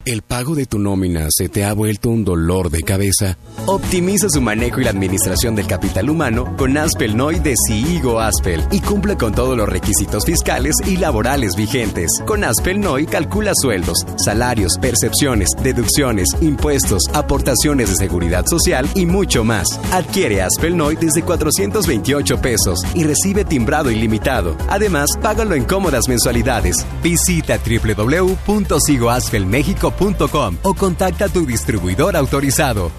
¿El pago de tu nómina se te ha vuelto un dolor de cabeza? Optimiza su manejo y la administración del capital humano con Aspel NOI de CIIGO Aspel y cumple con todos los requisitos fiscales y laborales vigentes. Con Aspel NOI calcula sueldos, salarios, percepciones, deducciones, impuestos, aportaciones de seguridad social y mucho más. Adquiere Aspel NOI desde 428 pesos y recibe timbrado ilimitado. Además, págalo en cómodas mensualidades. Visita www.sigoaspelmexico.com o contacta a tu distribuidor autorizado.